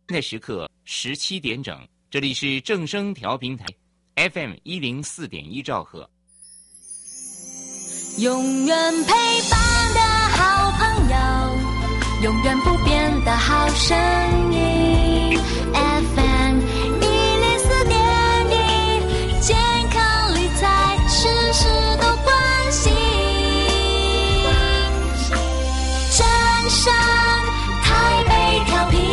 的时刻17点整，这里是正声调频台 FM104.1兆赫。 永远陪伴的好朋友，永远不变的好声音 FM104.1，健康理财事事都关心，正声台北调频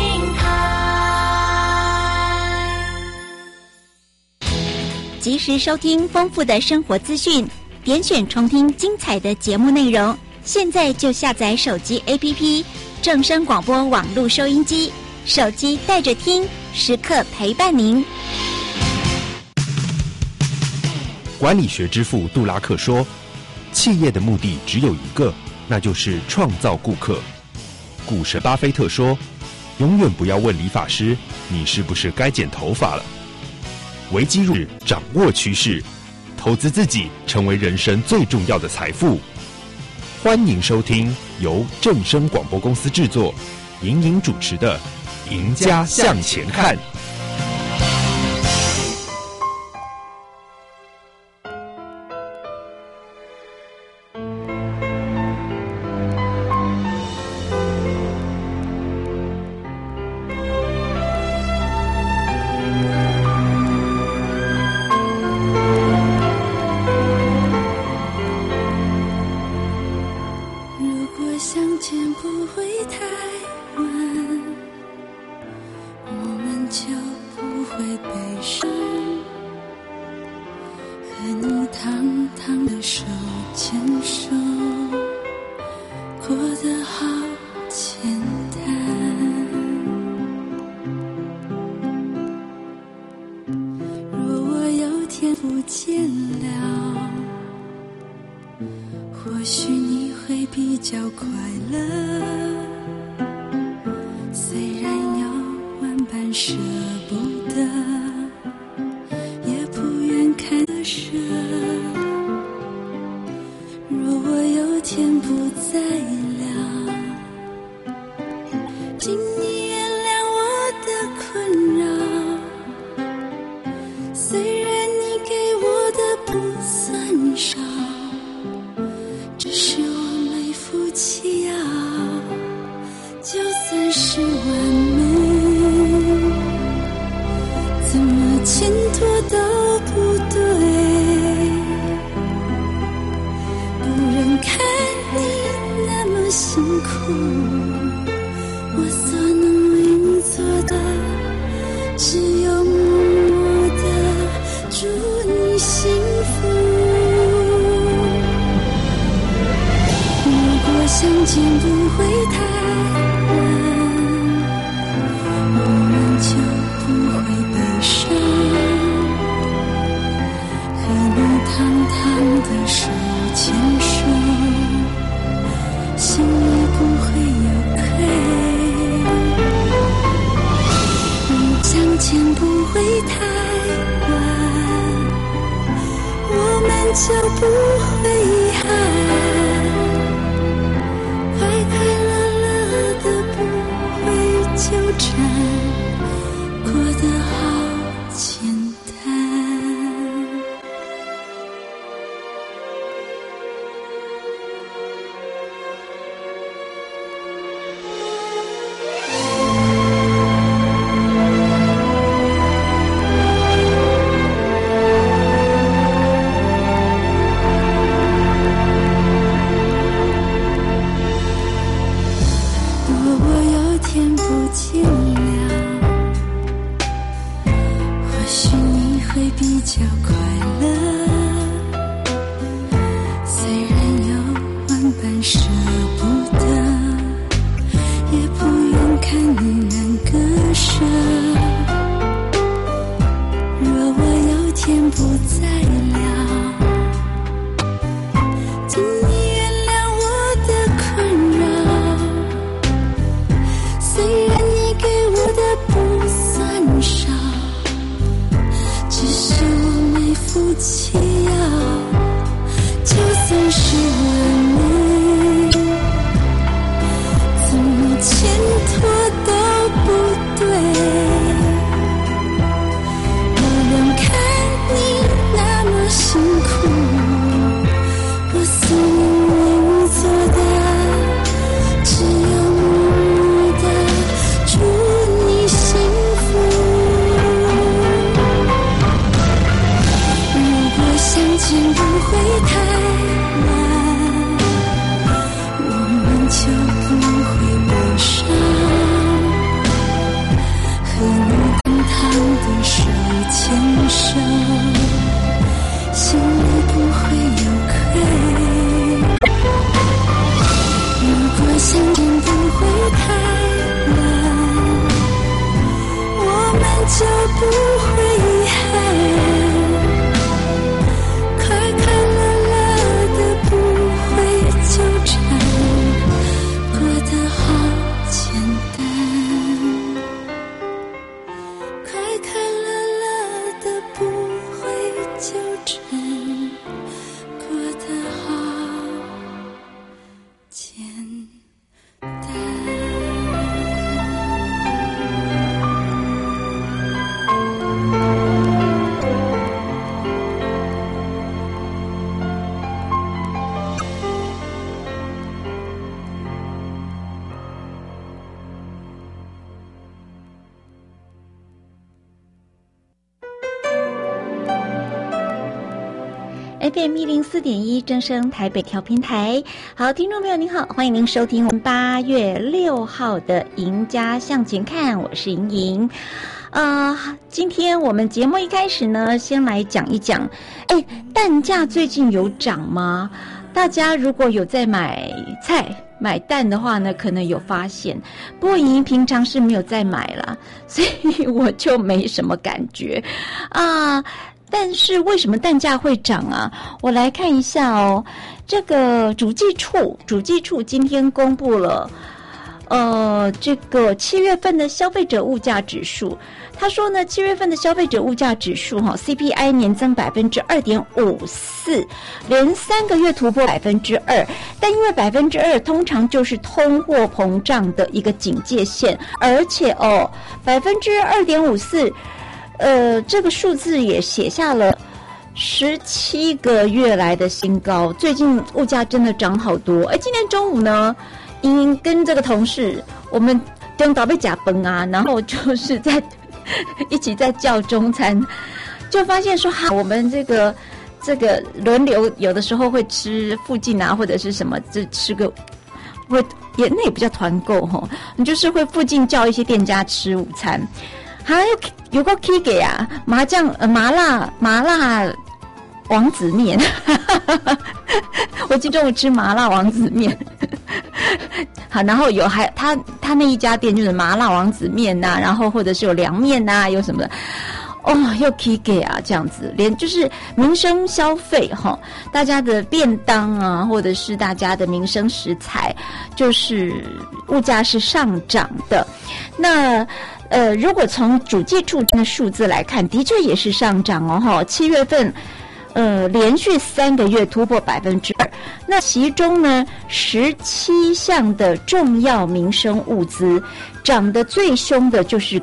台， 及时收听丰富的生活资讯，点选重听精彩的节目内容。现在就下载手机 APP 正声广播网络收音机，手机带着听，时刻陪伴您。 管理学之父杜拉克说，企业的目的只有一个，那就是创造顾客。股神巴菲特说，永远不要问理发师你是不是该剪头发了。危机入市，掌握趋势，投资自己成为人生最重要的财富。欢迎收听由正声广播公司制作、莹莹主持的《赢家向前看》。 只是我没福气。 FM 104.1正声台北调频台。好，听众朋友您好，欢迎您收听我们8月6号的《赢家向前看》，我是莹莹。今天我们节目一开始呢，先来讲一讲，蛋价最近有涨吗？大家如果有在买菜买蛋的话呢，可能有发现，不过莹莹平常是没有在买啦，所以我就没什么感觉啊。但是为什么蛋价会涨啊？我来看一下哦。这个主计处今天公布了，这个7月份的消费者物价指数。他说呢，7月份的消费者物价指数CPI 年增2.54%，连3个月突破2%。但因为2%通常就是通货膨胀的一个警戒线，而且2.54%。这个数字也写下了17个月来的新高。最近物价真的涨好多。今天中午呢，莹莹跟这个同事，我们跟宝贝假崩啊，然后就是一起在叫中餐，就发现说我们这个轮流，有的时候会吃附近啊，或者是什么，就吃个那也不叫团购你就是会附近叫一些店家吃午餐。还有个 K 给啊，麻辣王子面，我今天中午吃麻辣王子面。好，然后他那一家店就是麻辣王子面呐，然后或者是有凉面呐，有什么的。又 K 给啊，这样子，连就是民生消费大家的便当啊，或者是大家的民生食材，就是物价是上涨的。那如果从主计处的数字来看，的确也是上涨7月份连续3个月突破2%。那其中呢，17项的重要民生物资涨得最凶的就是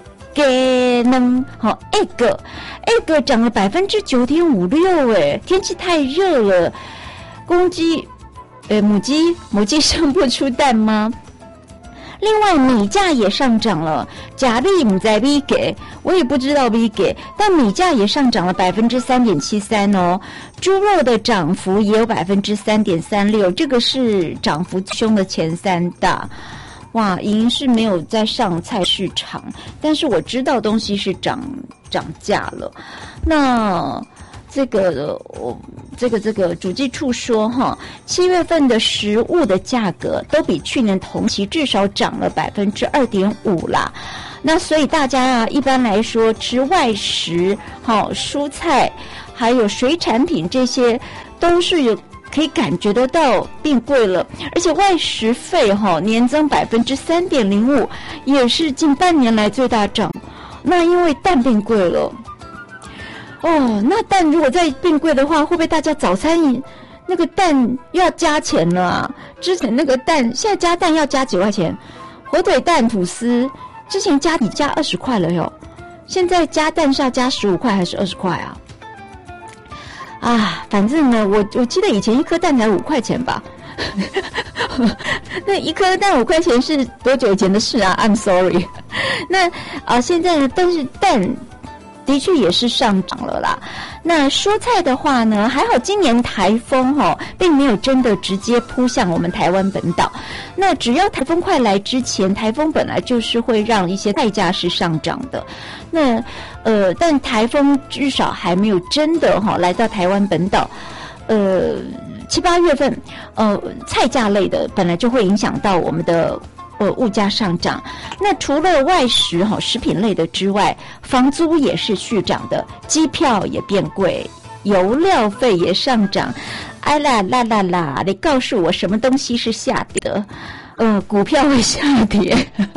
egg 涨了9.56%。天气太热了，母鸡生不出蛋吗？另外米价也上涨了，假币不在米给，我也不知道米给，但米价也上涨了3.73%哦。猪肉的涨幅也有3.36%，这个是涨幅凶的前3大。哇，莹莹是没有在上菜市场，但是我知道东西是涨价了。那这个主计处说7月份的食物的价格都比去年同期至少涨了2.5%啦。那所以大家啊，一般来说吃外食蔬菜还有水产品这些都是可以感觉得到变贵了，而且外食费年增3.05%，也是近半年来最大涨。那因为蛋变贵了。那蛋如果再变贵的话，会不会大家早餐那个蛋又要加钱了啊？之前那个蛋，现在加蛋要加几块钱？火腿蛋吐司之前加20块了哟，现在加蛋是要加15块还是20块啊？反正呢，我记得以前一颗蛋才5块钱吧。那一颗蛋5块钱是多久以前的事啊 ？I'm sorry。那现在呢？但是蛋的确也是上涨了啦。那蔬菜的话呢，还好今年台风并没有真的直接扑向我们台湾本岛。那只要台风快来之前，台风本来就是会让一些菜价是上涨的。那但台风至少还没有真的来到台湾本岛。7、8月份菜价类的本来就会影响到我们的物价上涨。那除了外食食品类的之外，房租也是续涨的，机票也变贵，油料费也上涨。哎啦啦啦啦，你告诉我什么东西是下跌的？股票会下跌，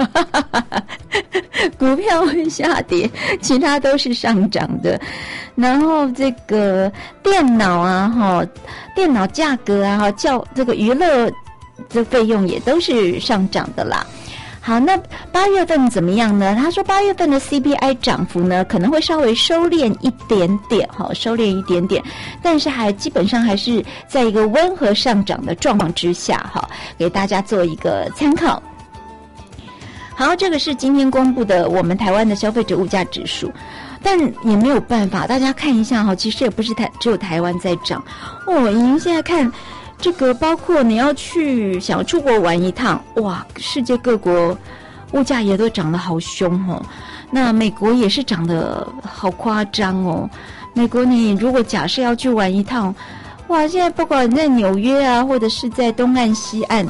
股票会下跌，其他都是上涨的。然后这个电脑啊，电脑价格啊，这个娱乐这费用也都是上涨的啦。好，那8月份怎么样呢？他说8月份的 CPI 涨幅呢可能会稍微收敛一点点，收敛一点点，但是基本上还是在一个温和上涨的状况之下，给大家做一个参考。好，这个是今天公布的我们台湾的消费者物价指数，但也没有办法，大家看一下其实也不是只有台湾在涨您现在看这个，包括你想要出国玩一趟，哇，世界各国物价也都涨得好凶那美国也是涨得好夸张美国你如果假设要去玩一趟，哇，现在不管在纽约啊，或者是在东岸西岸，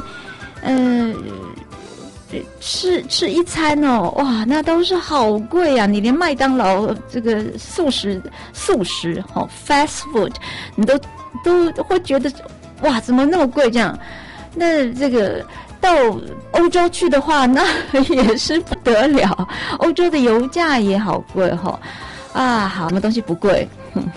吃一餐哇，那都是好贵啊！你连麦当劳这个素食fast food， 你都会觉得哇，怎么那么贵这样？那这个到欧洲去的话，那也是不得了，欧洲的油价也好贵好，什么东西不贵？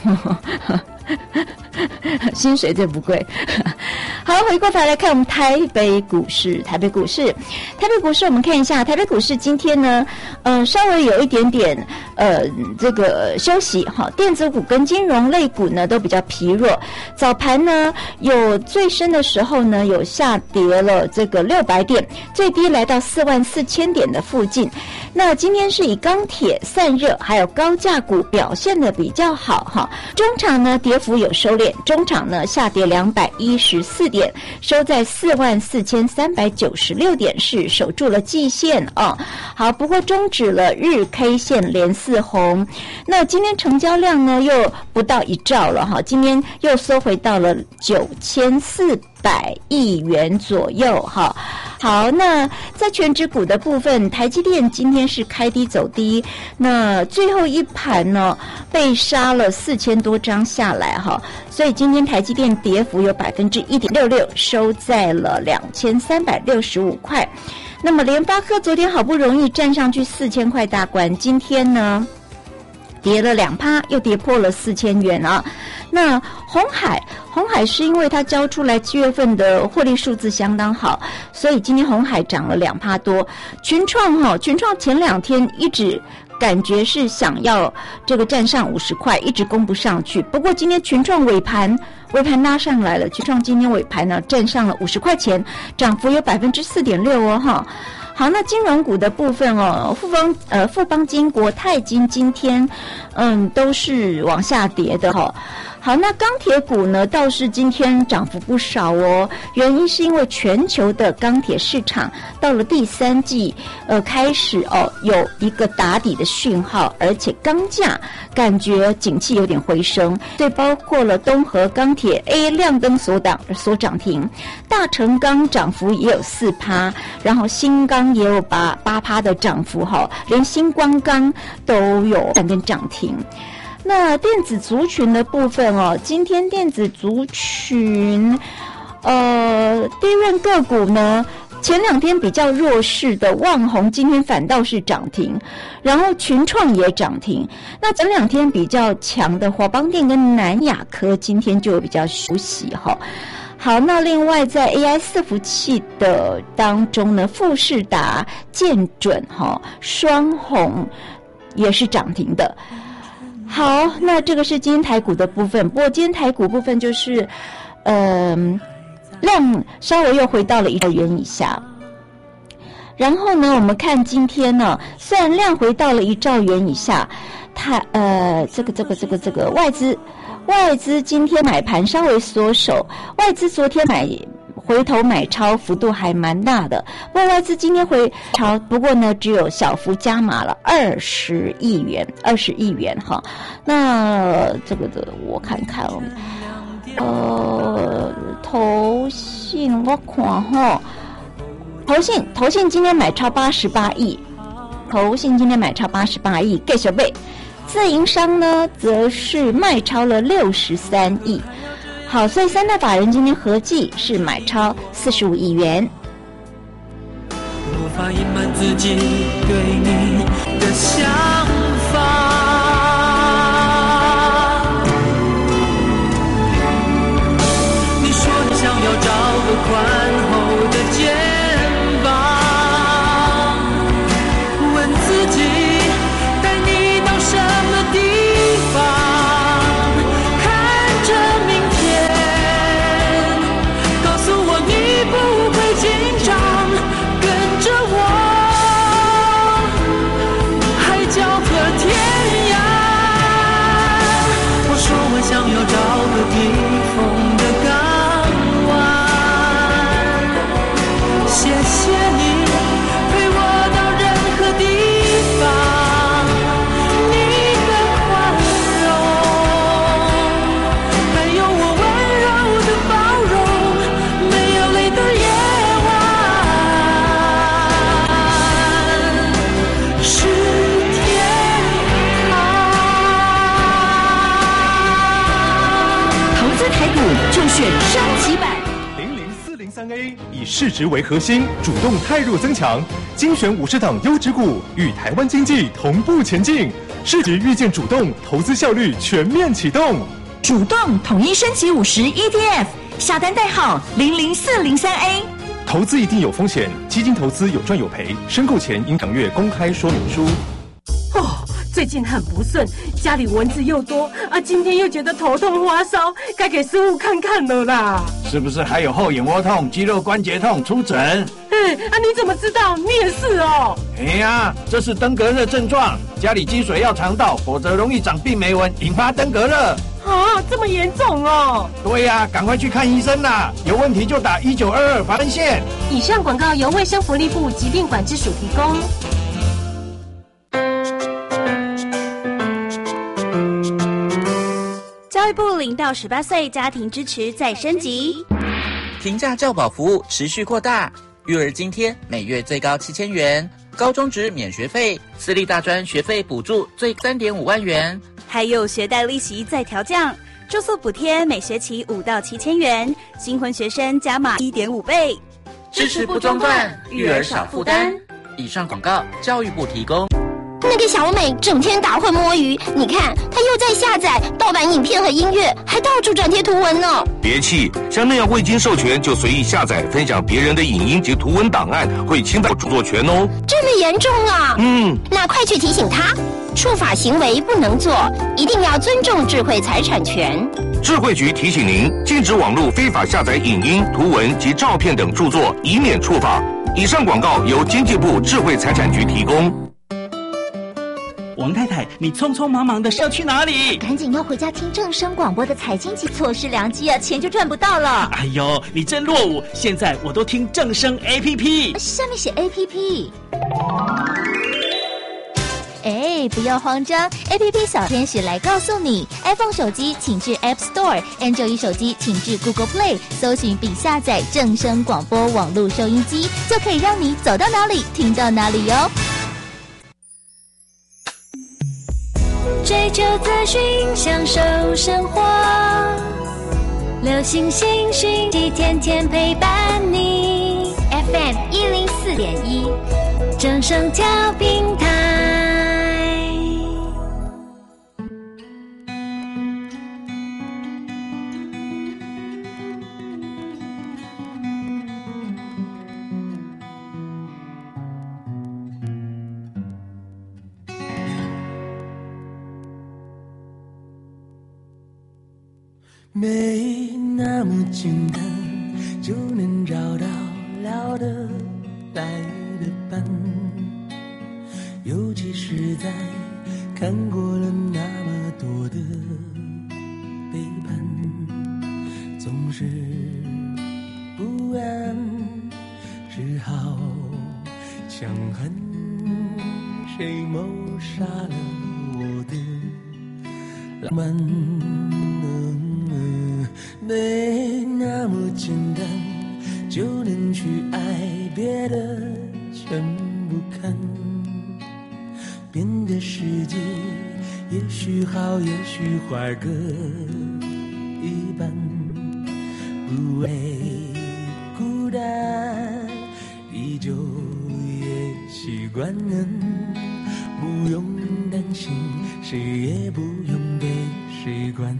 薪水最不贵。好，回过头来看我们台北股市，我们看一下台北股市今天呢，稍微有一点点这个休息电子股跟金融类股呢都比较疲弱。早盘呢有最深的时候呢有下跌了这个600点，最低来到44000点的附近。那今天是以钢铁、散热还有高价股表现的比较好中场呢跌幅有收敛，中场呢下跌214点，收在44396点，是守住了季线好，不过终止了日 K 线连4红。那今天成交量呢又不到1兆了今天又缩回到了9400亿元左右好，那在全指股的部分，台积电今天是开低走低，那最后一盘呢被杀了4000多张下来所以今天台积电跌幅有 1.66%， 收在了2365块。那么联发科昨天好不容易站上去4000块大关，今天呢跌了2%，又跌破了4000元那鸿海是因为它交出来7月份的获利数字相当好，所以今天鸿海涨了2%多。群创前2天一直感觉是想要这个站上50块，一直攻不上去。不过今天群创尾盘拉上来了，群创今天尾盘呢站上了50块钱，涨幅有 4.6% 好，那金融股的部分富邦金、国泰金今天都是往下跌的好，那钢铁股呢倒是今天涨幅不少原因是因为全球的钢铁市场到了第3季开始有一个打底的讯号，而且钢价感觉景气有点回升，所以包括了东和钢铁 A 亮灯所涨停，大成钢涨幅也有 4%， 然后新钢也有8%的涨幅连新光钢都有3根涨停。那电子族群的部分今天电子族群低润个股呢，前2天比较弱势的旺宏今天反倒是涨停，然后群创也涨停。那前2天比较强的华邦电跟南亚科今天就比较休息好，那另外在 AI 伺服器的当中呢，富士达、建准双红也是涨停的。好，那这个是今天台股的部分，不过今天台股部分就是量稍微又回到了1兆元以下。然后呢我们看今天呢，虽然量回到了1兆元以下，它这个外资今天买盘稍微缩手，外资昨天回头买超幅度还蛮大的，不过外资今天回潮，不过呢只有小幅加码了20亿元那这个我看看投信我看投信今天买超88亿，投信今天买超88亿，继续买。自营商呢，则是卖超了63亿。好，所以三大法人今天合计是买超45亿元。 无法隐瞒自己对你的想法，你说你想要找个宽厚的肩膀，问自己带你到什么地方，看着明天，告诉我你不会紧张，跟着我海角和天涯。我说我想要找个避风的港湾，谢谢你陪我到任何地方，你的宽容，还有我温柔的包容，没有泪的夜晚是天堂。 投资台股就选升级版。 00403A 以市值为核心，主动汰弱增强，精选50档优质股，与台湾经济同步前进。市值预见主动，投资效率全面启动。 主动统一升级50 ETF， 下单代号00403A。 投资一定有风险，基金投资有赚有赔，申购前应详阅公开说明书。 最近很不顺，家里蚊子又多啊，今天又觉得头痛发烧，该给师傅看看了啦。 是不是还有后眼窝痛、肌肉关节痛？出诊。 你怎么知道？你也是哦。 哎呀，这是登革热症状，家里积水要常倒，否则容易长病媒蚊，引发登革热。 啊，这么严重哦？ 对呀，赶快去看医生啦！有问题就打1922防蚊线。 以上广告由卫生福利部疾病管制署提供。 教育部0到18岁家庭支持再升级， 平价教保服务持续扩大，育儿津贴每月最高7000元，高中职免学费，私立大专学费补助最3.5万元， 还有学贷利息再调降，住宿补贴每学期5到7000元，新婚学生加码1.5倍， 支持不中断，育儿少负担。以上广告，教育部提供。 那个小美整天打混摸鱼，你看她又在下载盗版影片和音乐，还到处转贴图文呢。 别气，像那样未经授权就随意下载分享别人的影音及图文档案，会侵犯著作权哦。 这么严重啊？那快去提醒他，触法行为不能做，一定要尊重智慧财产权。 智慧局提醒您，禁止网络非法下载影音、图文及照片等著作，以免触法。以上广告由经济部智慧财产局提供。 王太太，你匆匆忙忙的是要去哪里？ 赶紧要回家听正声广播的财经及错失良机啊，钱就赚不到了。 哎呦，你真落伍！现在我都听正声 APP， 上面写 APP。不要慌张 ，APP 小天使来告诉你 ，iPhone 手机请至 App Store，Android 手机请至 Google Play， 搜寻并下载正声广播网络收音机，就可以让你走到哪里听到哪里哟。 追求资讯，享受生活，流行新讯息，天天陪伴你。FM 104.1，正声调频台。 没那么简单，就能找到聊得来的伴，尤其是在看过了那么多的背叛，总是不安，只好强恨谁谋杀了我的浪漫。没那么简单，就能去爱别的全不看，变的世界也许好也许坏各一半，不会孤单，依旧也习惯，不用担心，谁也不用被谁管。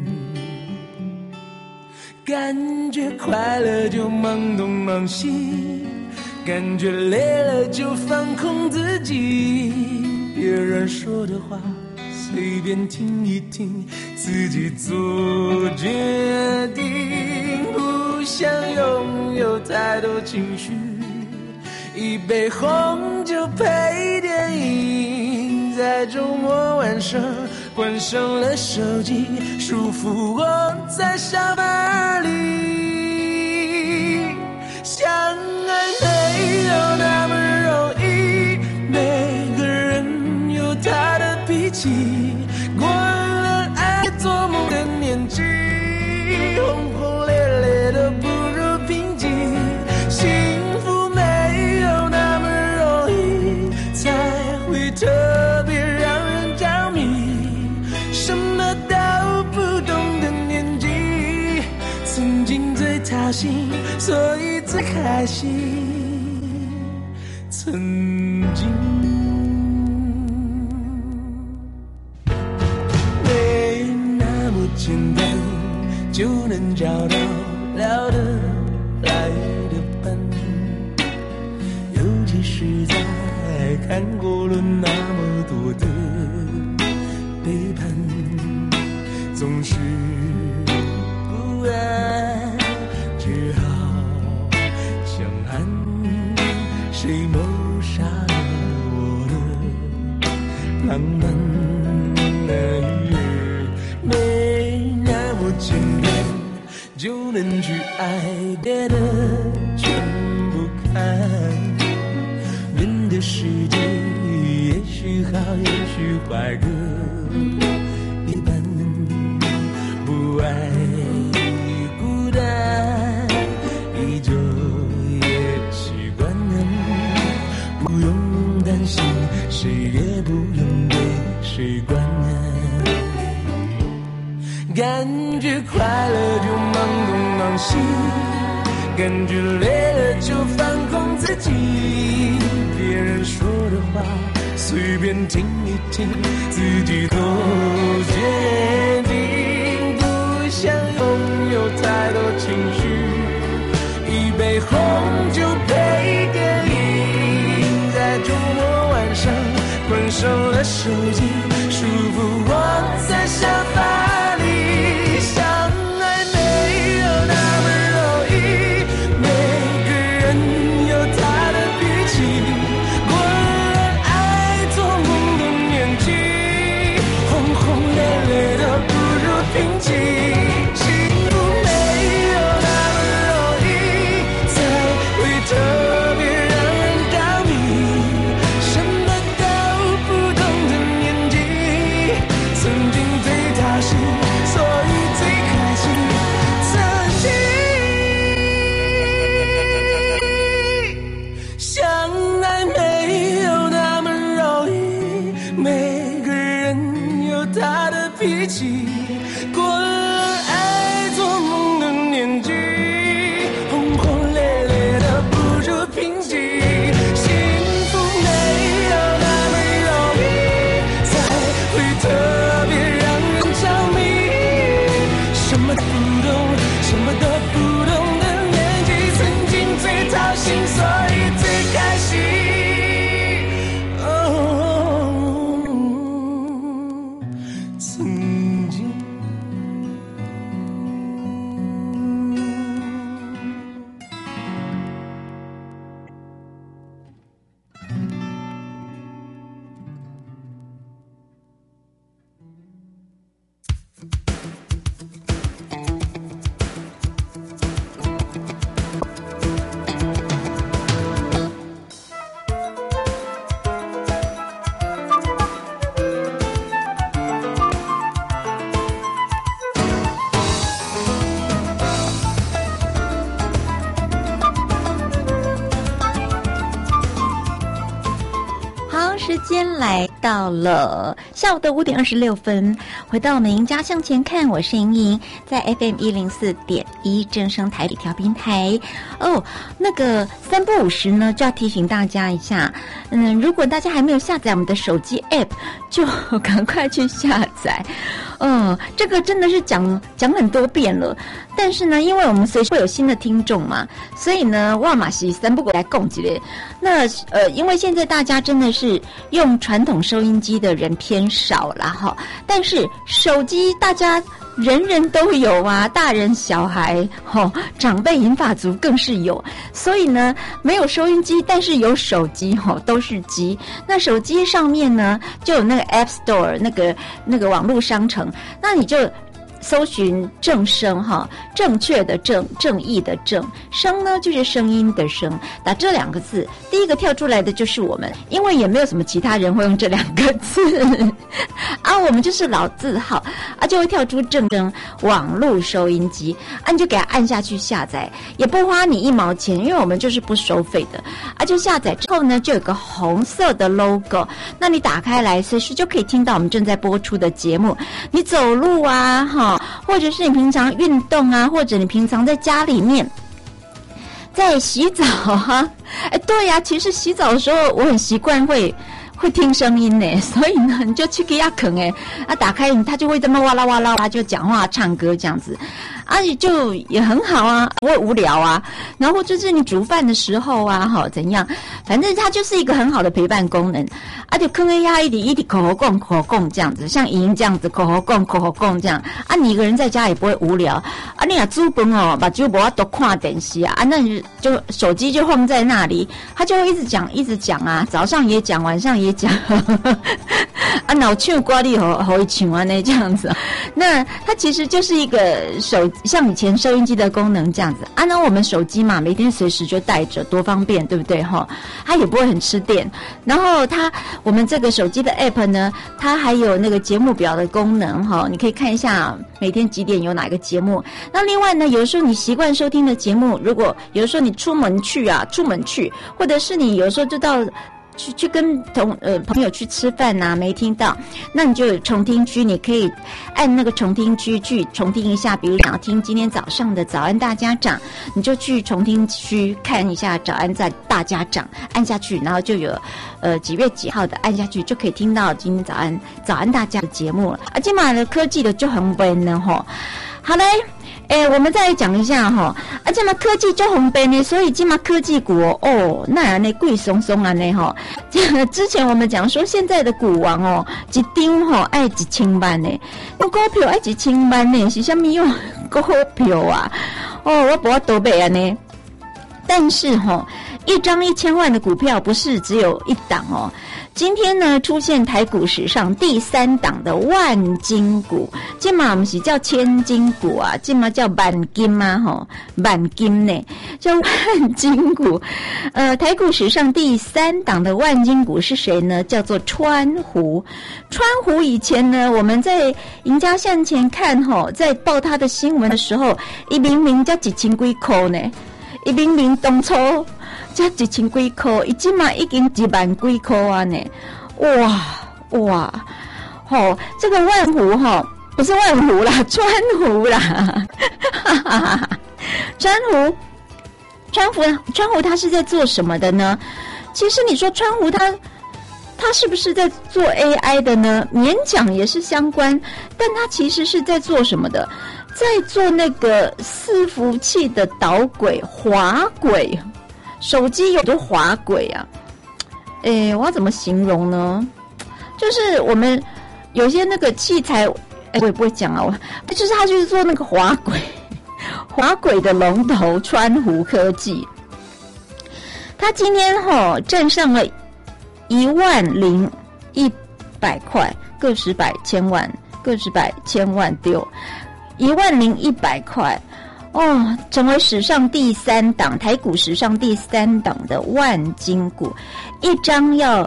感觉快乐就忙东忙西，感觉累了就放空自己，别人说的话随便听一听，自己做决定，不想拥有太多情绪，一杯红酒配电影，在周末晚上关上了手机，舒服窝在沙发里。相爱没有那么容易，每个人有他的脾气，过了爱做梦的年纪，轰轰烈烈的不如平静，幸福没有那么容易，才会特别让人着迷，什么都不懂的年纪，曾经最掏心，所以最开心，曾经没那么简单就能找到聊得来的伴，尤其是在看过了那么多的背叛，总是不安，只好强悍，谁谋杀了我的浪漫，没那么简单就能去爱，别的全不看，人的世界也许好也许坏各一半，不爱孤单，依旧也习惯，不用担心，谁也不用被谁管，感觉快乐就忙东忙西，感觉累了就放空自己，别人说的话随便听一听，自己做决定，不想拥有太多情绪，一杯红酒配电影，在周末晚上关上了手机，舒服窝在沙发里，相爱没有那么容易，每个人有他的脾气，过了爱做梦的年纪，轰轰烈烈的不如平静，幸福没有那么容易，才会特别让人着迷，什么都不懂的年纪，曾经最踏实，所以最开心，曾经相爱没有那么容易，每个人有他的脾气，过了爱做梦的年纪，轰轰烈烈的不如平静，幸福没有那么容易，才会特别让人着迷，什么都不懂，什么都不懂的年纪，曾经最掏心，所以最开心，曾经到了下午的5点26分，回到我们赢家向前看，我是莹莹，在 FM 104.1正声台里调频台。那个3不5时呢，就要提醒大家一下，如果大家还没有下载我们的手机 App， 就赶快去下载。这个真的是讲很多遍了，但是呢，因为我们随时会有新的听众嘛，所以呢，哇马西3不5来供给嘞。那因为现在大家真的是用传统收音机的人偏少啦哈，但是手机大家人人都有啊，大人小孩长辈银发族更是有，所以呢，没有收音机，但是有手机都是机。那手机上面呢，就有那个 App Store 那个网络商城，那你就搜寻正声正确的正，正义的正，声呢就是声音的声，打这2个字，第一个跳出来的就是我们，因为也没有什么其他人会用这2个字我们就是老字号就会跳出正声网络收音机你就给它按下去下载，也不花你1毛钱，因为我们就是不收费的就下载之后呢，就有个红色的 logo， 那你打开来随时就可以听到我们正在播出的节目，你走路或者是你平常运动或者你平常在家里面在洗澡对呀，其实洗澡的时候我很习惯会听声音呢，所以呢，你就去给它啃打开它就会这么哇啦哇啦就讲话唱歌这样子就也很好不会无聊然后就是你煮饭的时候怎样，反正它就是一个很好的陪伴功能就坑一直口口供这样子，像莹这样子口口供这样你一个人在家也不会无聊你若煮饭把就不要多看电视那你就手机就放在那里，他就会一直讲早上也讲，晚上也讲脑唱歌你好一唱这样子那它其实就是一个像以前收音机的功能这样子那我们手机嘛，每天随时就带着，多方便，对不对它也不会很吃电。然后我们这个手机的 app 呢，它还有那个节目表的功能你可以看一下每天几点有哪个节目。那另外呢，有时候你习惯收听的节目，如果有时候你出门去，或者是你有时候就到去跟朋友去吃饭没听到，那你就有重听区，你可以按那个重听区去重听一下。比如想要听今天早上的早安大家长，你就去重听区看一下早安在大家长，按下去，然后就有几月几号的按下去，就可以听到今天早安大家的节目了今嘛的科技的就很笨了好嘞。我们再来讲一下这嘛科技就方便呢，所以这嘛科技股那样呢贵松松之前我们讲说现在的股王一张爱1000万呢，股票爱1000万呢是什么用股票我不要多买呢。但是一张1000万的股票不是只有一档今天呢，出现台股史上第3档的万金股，这嘛不是叫千金股这嘛叫万金万金呢，叫万金股。台股史上第3档的万金股是谁呢？叫做川湖。川湖以前呢，我们在赢家向前看在报他的新闻的时候，一明明叫1000几块呢，一明明当初才1000几块，现在已经1万几块呢！哇，这个万湖不是万湖啦，川湖啦，川湖它是在做什么的呢？其实你说川湖它是不是在做 AI 的呢？勉强也是相关，但它其实是在做什么的？在做那个伺服器的导轨滑轨。手机有多滑轨我要怎么形容呢？就是我们有些那个器材，我也不会讲就是他就是做那个滑轨的龙头川湖科技，他今天站上了10100块，个十百千万丢10100块。成为史上第3档，台股史上第3档的万金股，一张要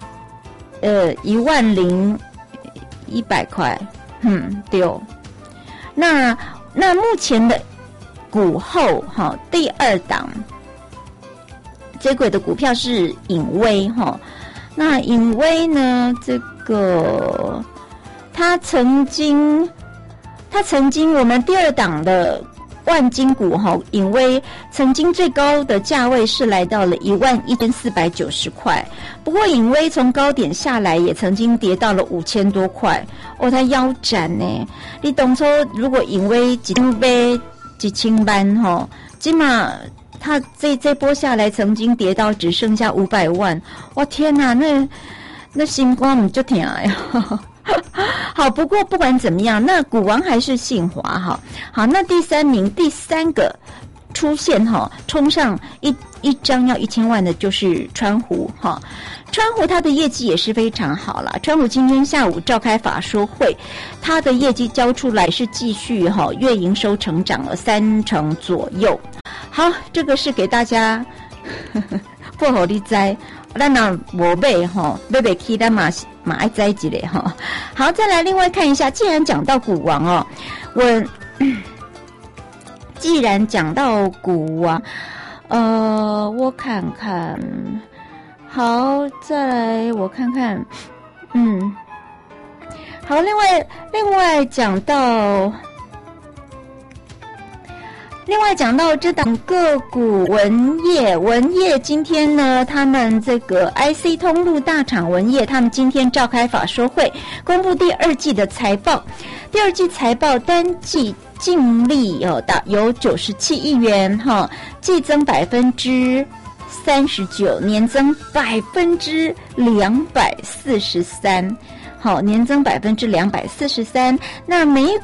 10100块，丢。那目前的股后第2档接轨的股票是隐威那尹威呢？这个他曾经我们第二档的万金股哈，尹威曾经最高的价位是来到了11490块，不过尹威从高点下来也曾经跌到了5000多块哦，它腰斩呢。你当初如果尹威一杯1000万哈，起码他这波下来曾经跌到只剩下500万，哇天哪，那心肝就疼呀。好，不过不管怎么样，那股王还是信华哈。好，那第三个出现哈，冲上一张要1000万的就是川湖哈。川湖它的业绩也是非常好啦，川湖今天下午召开法说会，它的业绩交出来是继续哈，月营收成长了30%左右。好，这个是给大家不好的灾。咱若无买吼，买不起，咱嘛爱栽一个哈。好，再来另外看一下，既然讲到股王哦，既然讲到股王，我看看，好，再来我看看，好，另外讲到这档个股文业今天呢，他们这个 IC 通路大厂文业，他们今天召开法说会，公布第二季的财报。第二季财报单季净利有97亿元哈，季增39%，年增243%，好，年增243%。那每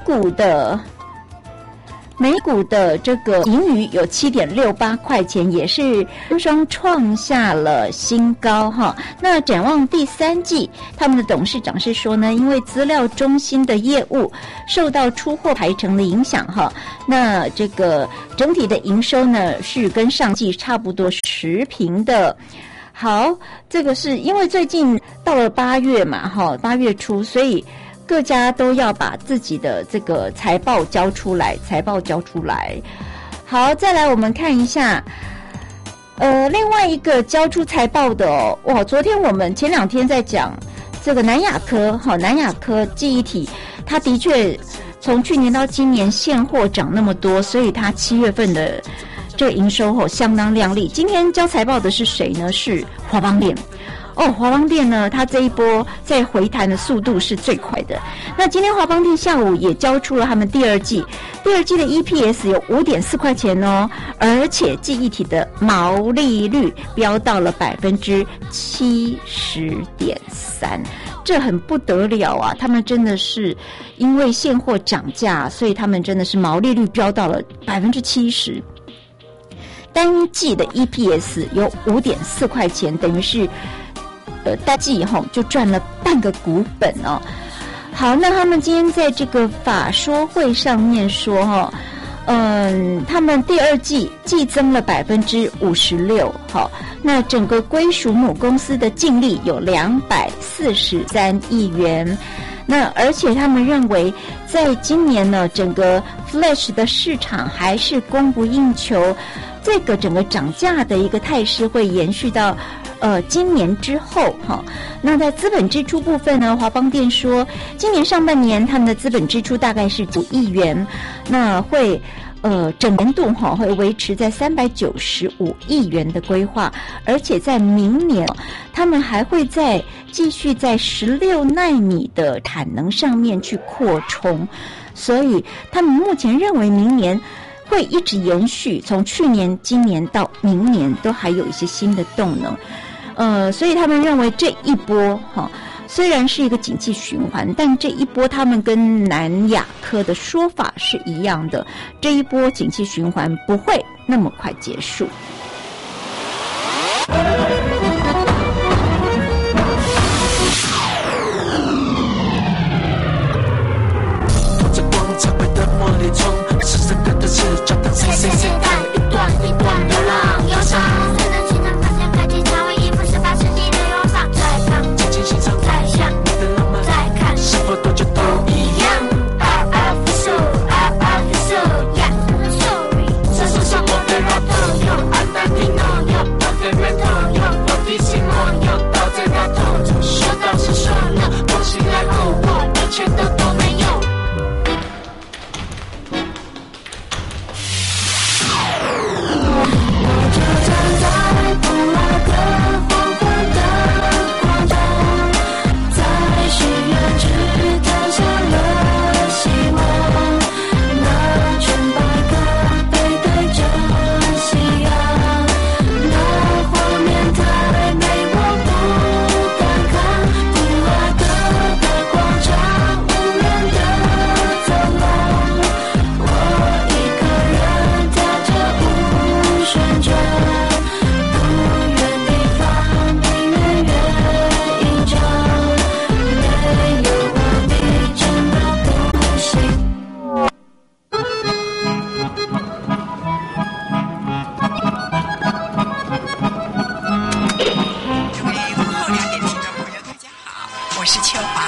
股的这个盈余有7.68块钱，也是双创下了新高哈。那展望第三季，他们的董事长是说呢，因为资料中心的业务受到出货排程的影响哈，那这个整体的营收呢是跟上季差不多持平的。好，这个是因为最近到了8月嘛哈，8月初，所以各家都要把自己的这个财报交出来。好，再来我们看一下，另外一个交出财报的哦，哇，昨天我们前2天在讲这个南亚科记忆体，它的确从去年到今年现货涨那么多，所以它7月份的这个营收相当亮丽。今天交财报的是谁呢？是华邦电。华邦电呢，它这一波在回弹的速度是最快的。那今天华邦电下午也交出了他们第二季的 EPS 有5.4块钱哦，而且记忆体的毛利率飙到了70.3%，这很不得了啊！他们真的是因为现货涨价，所以他们真的是毛利率飙到了70%。单季的 EPS 有5.4块钱，等于是单季就赚了半个股本哦。好，那他们今天在这个法说会上面说他们第二季季增了56%，好，那整个归属母公司的净利有243亿元。那而且他们认为，在今年呢，整个 Flash 的市场还是供不应求，这个整个涨价的一个态势会延续到今年之后哈。那在资本支出部分呢，华邦电说，今年上半年他们的资本支出大概是9亿元，那会整年度会维持在395亿元的规划，而且在明年他们还会继续在16奈米的产能上面去扩充，所以他们目前认为明年会一直延续，从去年、今年到明年都还有一些新的动能。所以他们认为这一波虽然是一个景气循环，但这一波他们跟南亚科的说法是一样的，这一波景气循环不会那么快结束。 着光彩绘的茉莉窗，是这个的是教堂，谁看一段一段流浪忧伤。多久都一样 I love you so I love you so yeah I'm sorry 这是什么的扰动，有爱难听，有不对人痛。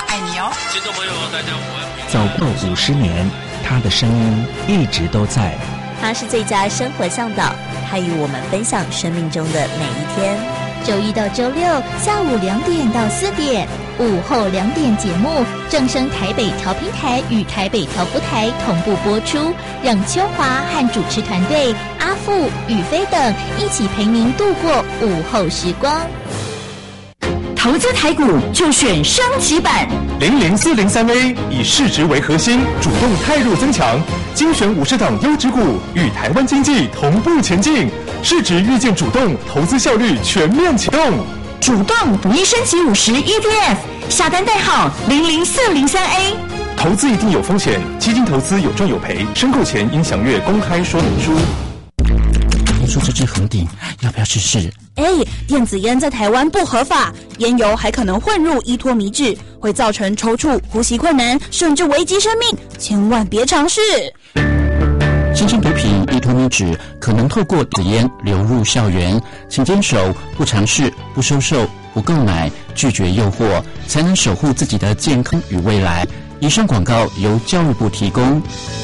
爱你哦。 听众朋友，大家午安。 走过50年，他的声音一直都在。 他是最佳生活向导，他与我们分享生命中的每一天。 周一到周六下午2点到4点，午后2点节目正声台北调频台与台北调布台同步播出，让秋华和主持团队阿富、宇飞等一起陪您度过午后时光。 投资台股就选升级版 00403A，以市值为核心，主动汰弱增强，精选50档优质股，与台湾经济同步前进，市值预见主动，投资效率全面启动。 主动统一升级50 ETF， 下单代号00403A。 投资一定有风险，基金投资有赚有赔，申购前应详阅公开说明书。 听说这支红顶要不要试试？ 电子烟在台湾不合法，烟油还可能混入依托米脂，会造成抽搐、呼吸困难，甚至危及生命，千万别尝试。 新兴毒品依托米脂可能透过纸烟流入校园，请坚守不尝试、不收受、不购买、拒绝诱惑，才能守护自己的健康与未来。以上广告由教育部提供。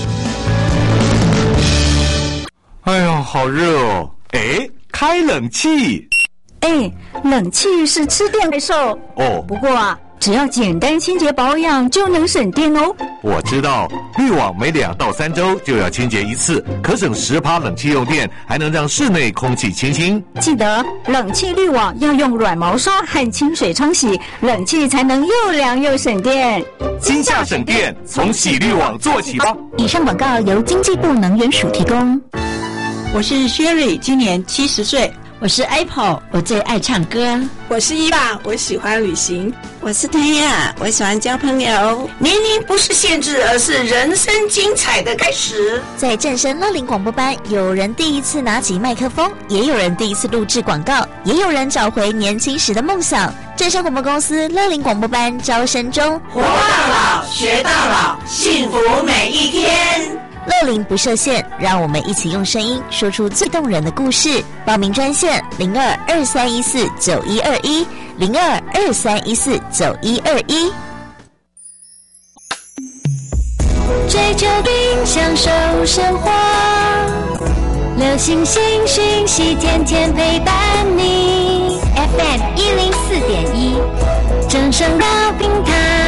哎呀，好热哦！开冷气。 冷气是吃电会受哦。 不过啊，只要简单清洁保养就能省电哦。 我知道，滤网每2到3周就要清洁一次，可省10%冷气用电，还能让室内空气清新。 记得冷气滤网要用软毛刷和清水冲洗，冷气才能又凉又省电。 今夏省电，从洗滤网做起吧。 以上广告由经济部能源署提供。 我是 Sherry， 今年70岁。 我是 Apple， 我最爱唱歌。 我是伊娃，我喜欢旅行。 我是泰亚，我喜欢交朋友。 年龄不是限制，而是人生精彩的开始。 在正声乐龄广播班，有人第一次拿起麦克风，也有人第一次录制广告，也有人找回年轻时的梦想。正声广播公司乐龄广播班招生中， 活到老，学到老，幸福每一天。 乐龄不设限，让我们一起用声音说出最动人的故事。报名专线0223149121 0223149121。 追求并享受生活，流行新讯息，天天陪伴你。FM 104.1，正声道平台。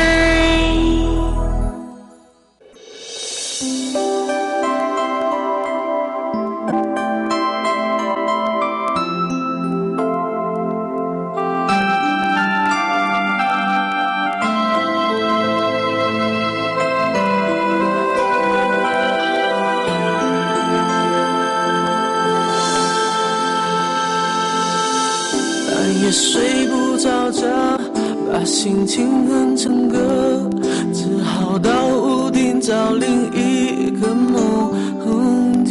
也睡不着觉，把心情哼成歌，只好到屋顶找另一个梦境。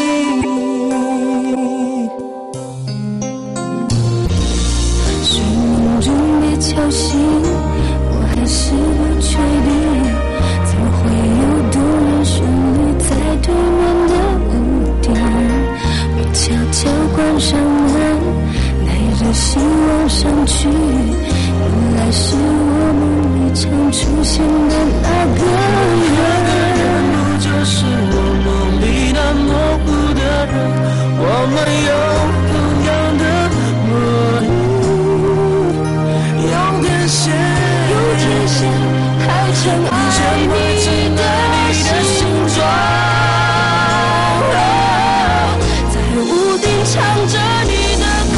睡梦中被敲醒，我还是不确定，怎么会有动人旋律在对面的屋顶？我悄悄关上门，心往上去，原来是我梦里常出现的那个人。 不就是我梦里那模糊的人？我们有同样的魔力，用天线排成爱你的形状，在屋顶唱着你的歌，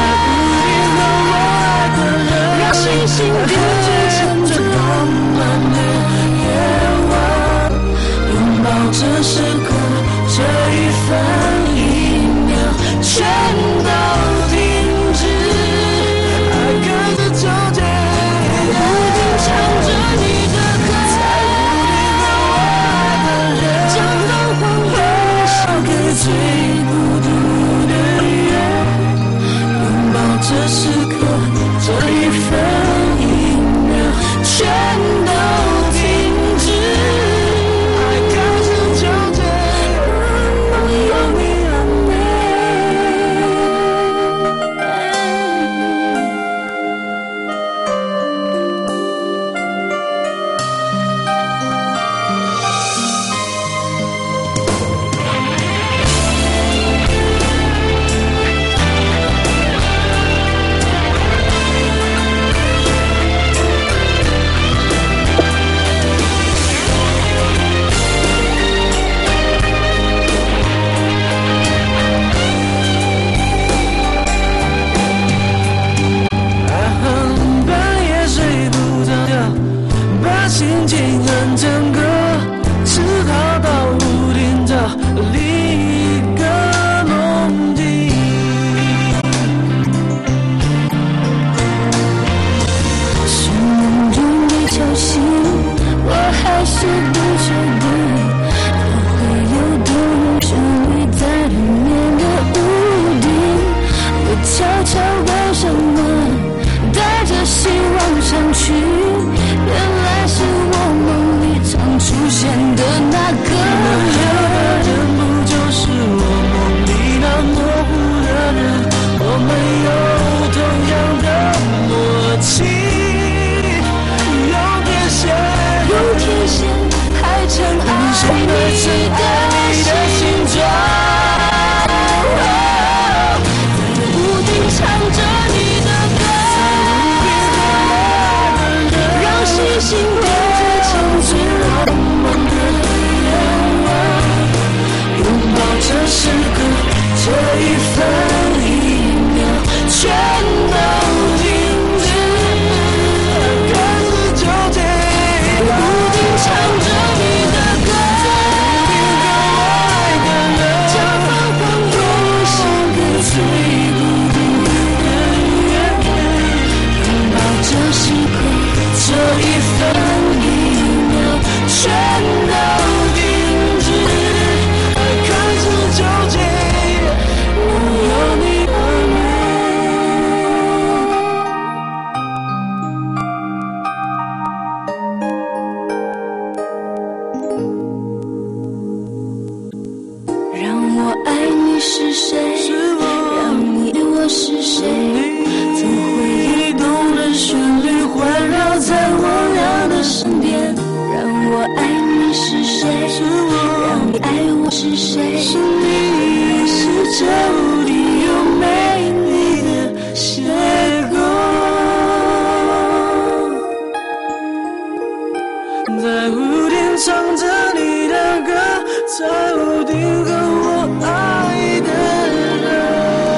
星星跟着浪漫的夜晚， 拥抱这时刻，这一分一秒全都停止，爱跟着终点， 屋顶唱着你的歌，在屋顶心情很整个，只好到屋顶找另一个梦境。是梦中被敲醒，我还是不确定，会有多远旋律在里面的屋顶。我悄悄关上门，带着希望上去，原来是我梦里常出现的那个人，不就是我梦里那模糊的人？我们有同样的默契，用天线排成爱你的形状，在屋顶唱着你的歌，让星星变成最浪漫的愿望，拥抱这时刻，这一分一秒全都停止，开始纠结，屋顶唱着你的歌，将泛黄又像个最孤独的人，拥抱这时刻，这一分一秒全都停止，开始纠结，能有你而美。让我爱你是谁？让你爱我是谁？从回忆动人旋律环绕在我俩的身边。让我爱你是谁？让你爱我是谁？是你，是这无敌又美丽的邂逅，在屋顶唱着你的歌，在屋顶和我爱的人。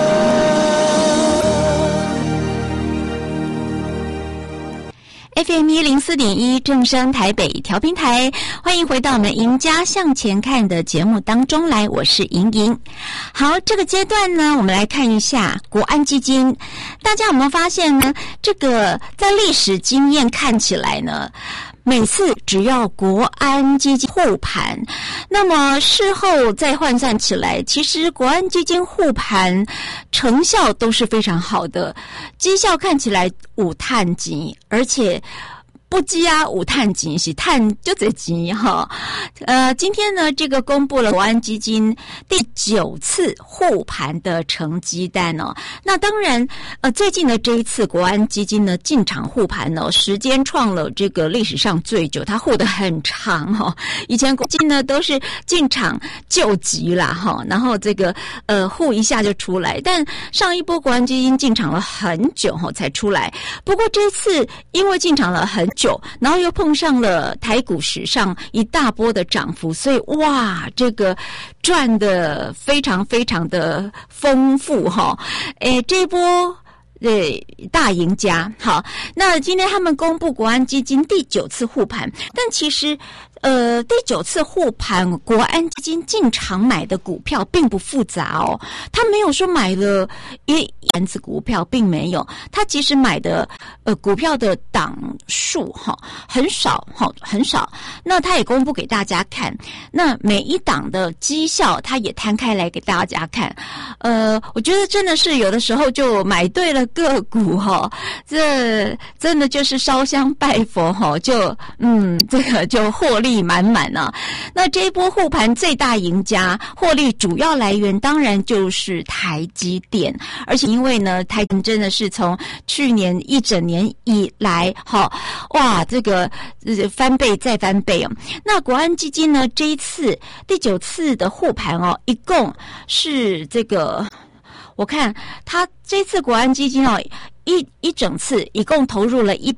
FM 104.1正声台北调频台，欢迎回到我们赢家向前看的节目当中来，我是莹莹。好，这个阶段呢，我们来看一下国安基金。大家有没有发现呢？这个在历史经验看起来呢，每次只要国安基金护盘，那么事后再换算起来，其实国安基金护盘成效都是非常好的，绩效看起来有探钱，而且不止啊，有探钱是探就这钱哈。今天呢，这个公布了国安基金第9次护盘的成绩单哦。那当然，最近的这一次国安基金呢进场护盘呢，时间创了这个历史上最久，它护得很长哈。以前国金呢都是进场救急啦哈，然后这个护一下就出来，但上一波国安基金进场了很久哈才出来。不过这次因为进场了很久，然后又碰上了台股史上一大波的涨幅，所以哇，这个赚得非常非常的丰富哈。这一波大赢家。好，那今天他们公布国安基金第9次护盘，但其实第9次护盘，国安基金进场买的股票并不复杂哦，他没有说买了一篮子股票，并没有，他其实买的股票的档数很少很少。那他也公布给大家看，那每一档的绩效他也摊开来给大家看。我觉得真的是有的时候就买对了个股这真的就是烧香拜佛就这个就获利满满啊。那这一波护盘最大赢家获利主要来源当然就是台积电，而且因为呢台积电真的是从去年一整年以来哇这个翻倍再翻倍哦。那国安基金呢这一次第9次的护盘一共是这个，我看他这次国安基金一整次一共投入了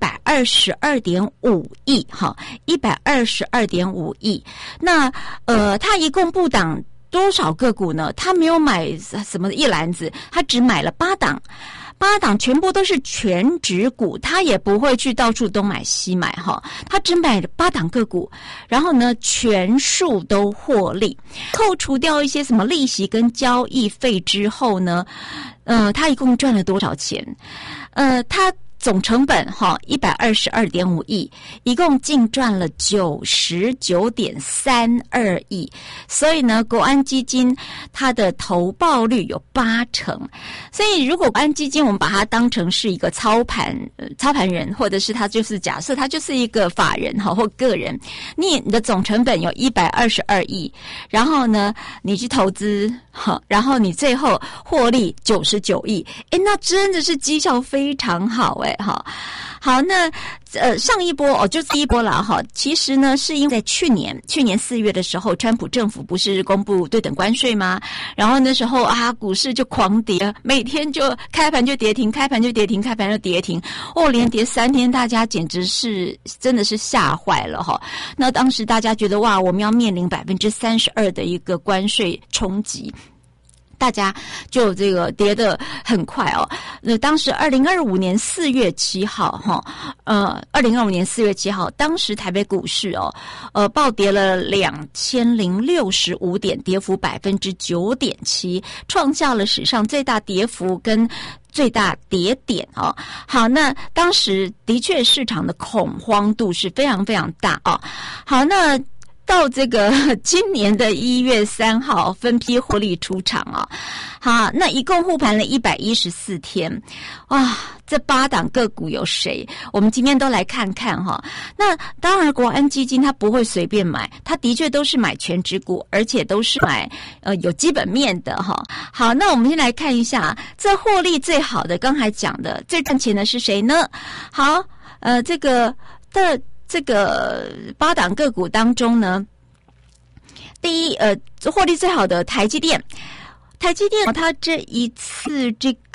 122.5亿122.5亿。那他一共布档多少个股呢？他没有买什么一篮子，他只买了8档。8档全部都是全指股，他也不会去到处东买西买哈，他只买了8档个股，然后呢全数都获利，扣除掉一些什么利息跟交易费之后呢，他一共赚了多少钱？他总成本122.5亿，一共净赚了99.32亿，所以呢，国安基金它的投报率有80%。所以如果国安基金我们把它当成是一个操盘人，或者是他就是假设他就是一个法人或个人，你的总成本有122亿，然后呢，你去投资然后你最后获利99亿，那真的是绩效非常好好，那上一波就这一波了其实呢是因为在去年4月的时候，川普政府不是公布对等关税吗？然后那时候股市就狂跌，每天就开盘就跌停，开盘就跌停，开盘就跌停，连跌3天，大家简直是真的是吓坏了那当时大家觉得我们要面临32%的一个关税冲击。大家就这个跌得很快那当时2025年4月7号2025年4月7号，当时台北股市暴跌了2065点，跌幅9.7%，创下了史上最大跌幅跟最大跌点好，那当时的确市场的恐慌度是非常非常大好，那到这个今年的1月3号分批获利出场好，那一共护盘了114天这8档个股有谁？我们今天都来看看那当然国安基金它不会随便买，它的确都是买全指股，而且都是买有基本面的好，那我们先来看一下这获利最好的，刚才讲的最赚钱的是谁呢？好，这个8档个股当中呢，第一获利最好的台积电它这一次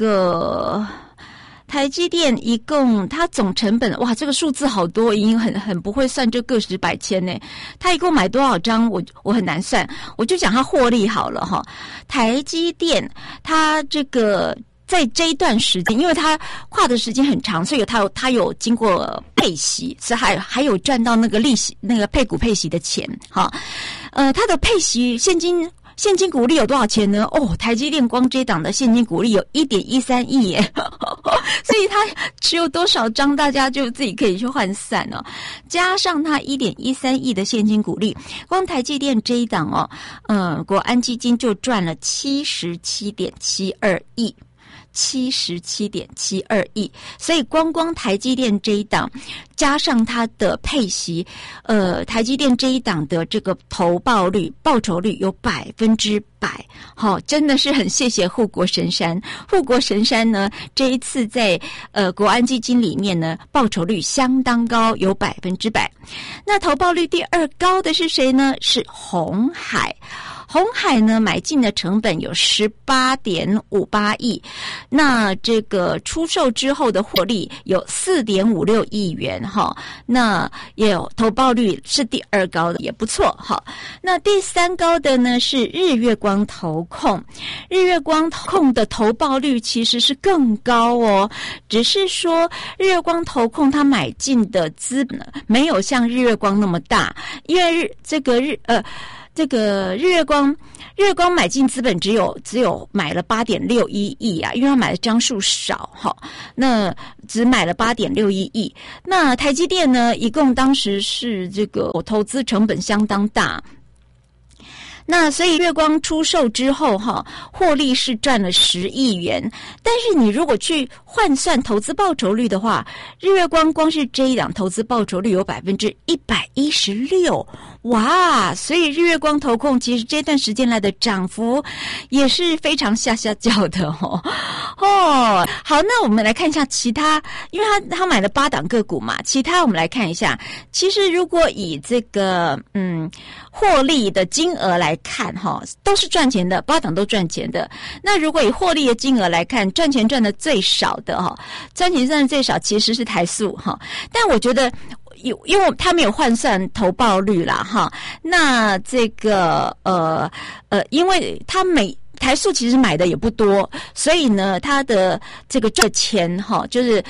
台积电一共它总成本这个数字好多，已经很不会算这个十百千呢。它一共买多少张我很难算，我就讲它获利好了台积电它这个在这一段时间，因为它跨的时间很长，所以它有经过配息，所以还有赚到那个利息，那个配股配息的钱它的配息现金股利有多少钱呢？台积电光这档的现金股利有1.13亿耶所以它持有多少张，大家就自己可以去换算加上它1.13亿的现金股利，光台积电这一档国安基金就赚了77.72亿。77.72亿，所以光台积电这一档加上它的配息，台积电这一档的这个投报率、报酬率有100%，真的是很谢谢护国神山。护国神山呢，这一次在国安基金里面呢，报酬率相当高，有100%。那投报率第2高的是谁呢？是鸿海。鸿海呢买进的成本有18.58亿，那这个出售之后的获利有4.56亿元那也有投报率是第2高的，也不错那第3高的呢是日月光投控，日月光投控的投报率其实是更高只是说日月光投控它买进的资本没有像日月光那么大，因为日月光买进资本只有买了8.61亿因为它买的张数少那只买了8.61亿。那台积电呢，一共当时是这个投资成本相当大。那所以月光出售之后获利是赚了10亿元，但是你如果去换算投资报酬率的话，日月光光是这一档投资报酬率有116%，所以日月光投控其实这段时间来的涨幅也是非常下叫的好，那我们来看一下其他，因为他买了8档个股嘛，其他我们来看一下，其实如果以这个获利的金额来看都是赚钱的，8档都赚钱的。那如果以获利的金额来看，赚钱赚的最少的赚钱赚的最少其实是台塑但我觉得因为他没有换算投报率啦哈，那这个因为他台塑其实买的也不多，所以呢，他的这个赚钱哈，就是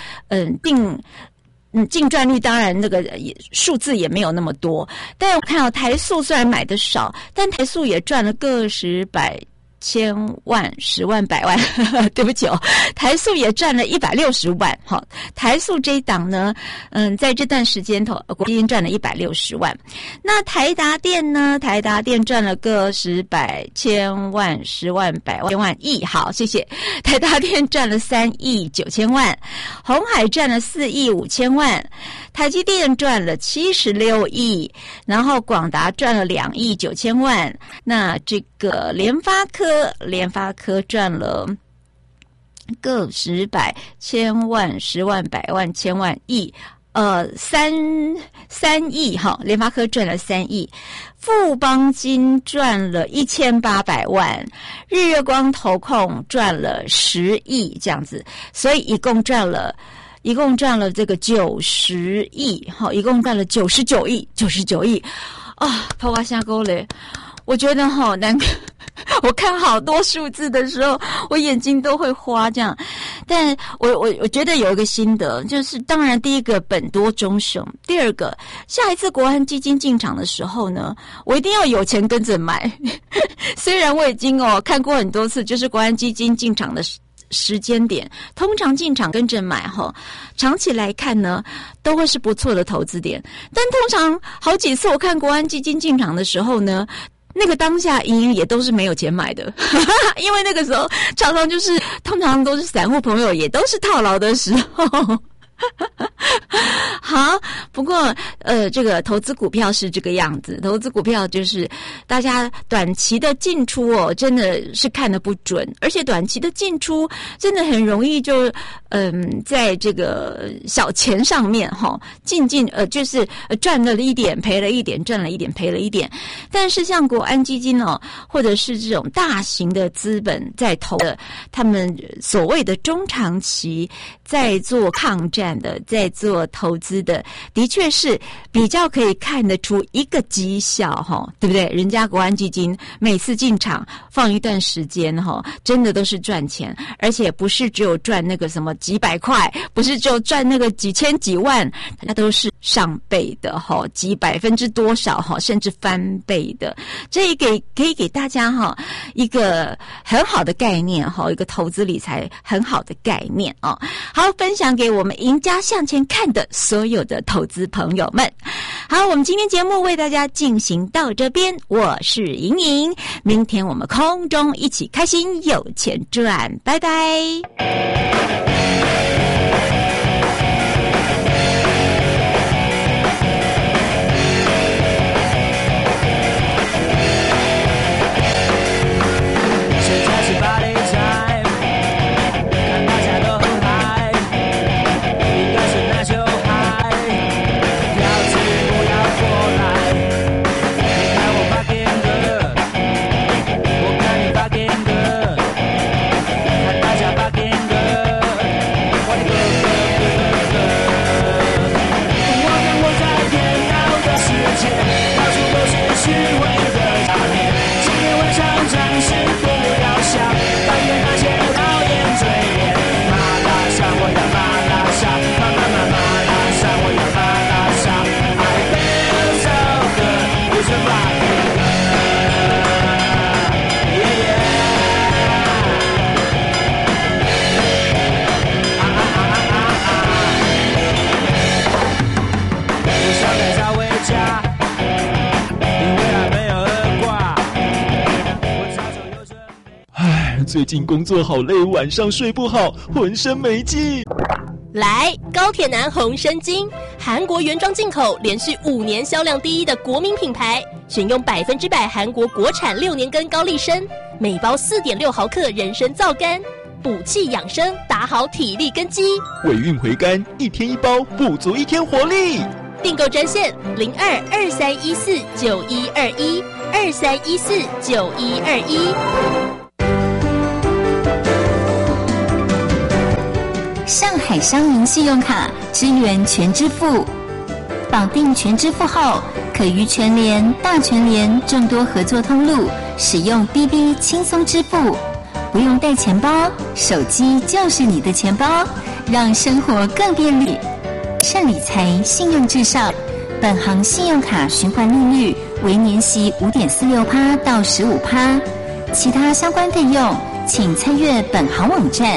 净赚率当然那个数字也没有那么多，但我看到台塑虽然买的少，但台塑也赚了个十百千万、10万、100万，对不起哦，台塑也赚了160万。好，台塑这一档呢，在这段时间国基金赚了160万。那台达电呢？台达电赚了个十百千万、10万、100万、千万亿。好，谢谢。台达电赚了3亿9千万，鸿海赚了4亿5千万，台积电赚了76亿，然后广达赚了2亿9千万。那这个联发科赚了个十百千万、10万、100万、千万亿，3亿哈，联发科赚了3亿，富邦金赚了1800万，日月光投控赚了10亿这样子，所以一共赚了这个90亿，好，一共赚了99亿啊！抛花下钩嘞，我觉得好难。我看好多数字的时候，我眼睛都会花这样。但我觉得有一个心得，就是当然第一个本多终胜，第二个下一次国安基金进场的时候呢，我一定要有钱跟着买。虽然我已经看过很多次，就是国安基金进场的时间点，通常进场跟着买长期来看呢，都会是不错的投资点。但通常好几次我看国安基金进场的时候呢，那个当下盈盈也都是没有钱买的，因为那个时候常常就是通常都是散户朋友也都是套牢的时候。好，不过这个投资股票是这个样子，投资股票就是大家短期的进出真的是看得不准，而且短期的进出真的很容易就在这个小钱上面就是赚了一点赔了一点，赚了一点赔了一点。但是像国安基金或者是这种大型的资本在投的，他们所谓的中长期在做抗战的，在做投资的，的确是比较可以看得出一个绩效对不对？人家国安基金每次进场放一段时间真的都是赚钱，而且不是只有赚那个什么几百块，不是只有赚那个几千几万，那都是上倍的几%多少甚至翻倍的。这可以给大家一个很好的概念一个投资理财很好的概念好，分享给我们赢家向前看的所有的投资朋友们。好，我们今天节目为大家进行到这边，我是莹莹，明天我们空中一起开心有钱赚，拜拜。 最近工作好累，晚上睡不好，浑身没劲。 来，高铁男红参精，韩国原装进口，连续5年销量第一的国民品牌，选用100%韩国国产6年根高丽参，每包4.6毫克人参皂苷，补气养生，打好体力根基。 尾韵回甘，1天1包，补足1天活力。 订购专线02-2314-9121，2314-9121。 上海商银信用卡支援全支付， 绑定全支付后，可于全联、大全联众多合作通路使用 BB 轻松支付，不用带钱包，手机就是你的钱包，让生活更便利。善理财，信用至上，本行信用卡循环利率为年息 5.46% 到 15%， 其他相关费用请参阅本行网站。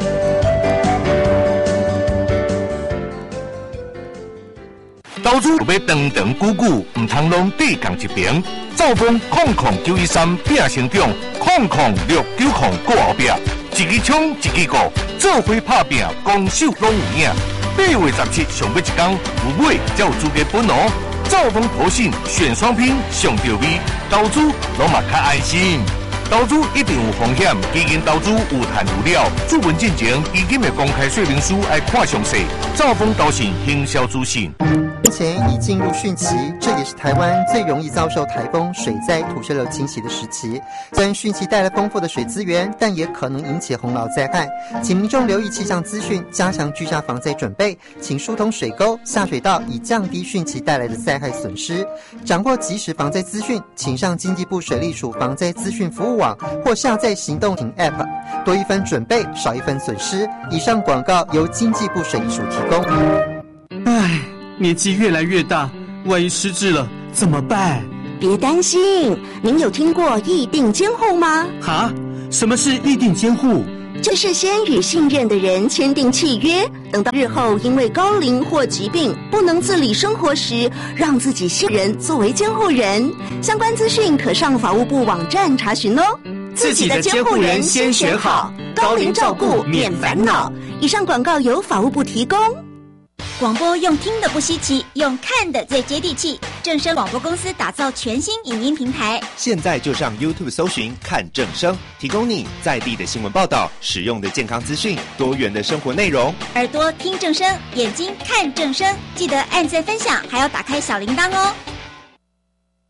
投资要长长久久，唔通拢对共一边。兆丰00913拼成长，006909过后壁，一支枪一支鼓，做伙拍拼，攻守拢有影。8月17上尾一天，有买才有资格分哦。兆丰投信选双拼上到位，投资拢嘛较安心。投资一定有风险，基金投资有赚有了。注文进前，基金的公开说明书要看详细。兆丰投信行销资讯。 目前已进入汛期，这也是台湾最容易遭受台风、水灾、土石流侵袭的时期。虽然汛期带来丰富的水资源，但也可能引起洪涝灾害，请民众留意气象资讯，加强居家防灾准备，请疏通水沟、下水道，以降低汛期带来的灾害损失。掌握即时防灾资讯，请上经济部水利署防灾资讯服务网或下载行动型 App， 多一分准备，少一分损失。以上广告由经济部水利署提供。 唉，年纪越来越大，万一失智了怎么办？ 别担心，您有听过议定监护吗？ 哈？什么是议定监护？ 就是先与信任的人签订契约，等到日后因为高龄或疾病不能自理生活时，让自己信任作为监护人。相关资讯可上法务部网站查询哦。 自己的监护人先选好，高龄照顾免烦恼。 以上广告由法务部提供。 广播用听的不稀奇，用看的最接地气。正声广播公司打造全新影音平台， 现在就上 YouTube 搜寻看正声，提供你在地的新闻报道、实用的健康资讯、多元的生活内容。 耳朵听正声，眼睛看正声，记得按赞分享，还要打开小铃铛哦。